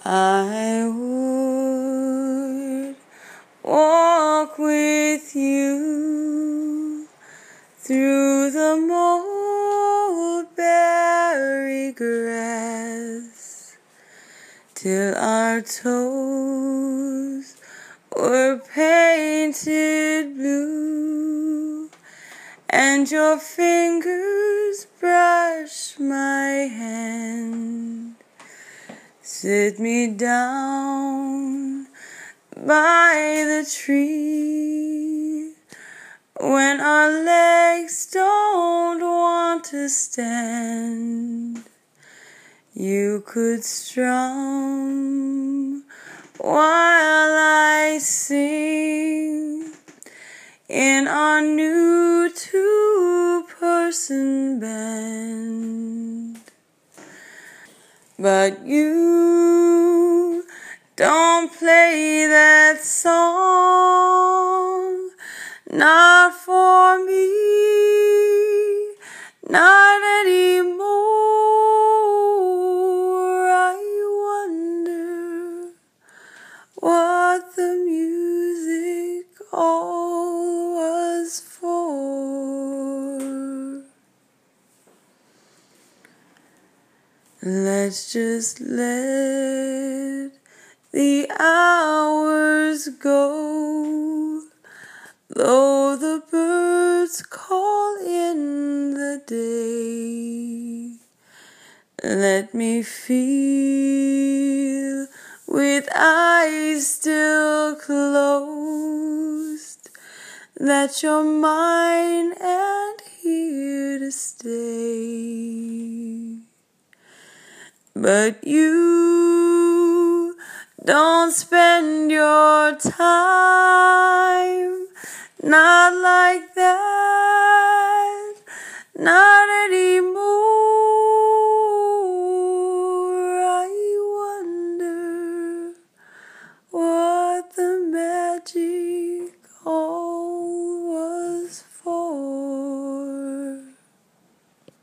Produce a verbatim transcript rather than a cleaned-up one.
I would walk with you through the mulberry grass till our toes were painted blue, and your fingers brush my hand. Sit me down by the tree when our legs don't want to stand. You could strum while I sing in our new two-person band. But you don't play that song, not for me, not anymore. I wonder what the music all was for. Let's just let the hours go, though the birds call in the day. Let me feel with eyes still closed that you're mine and here to stay. But you don't spend your time not like that, not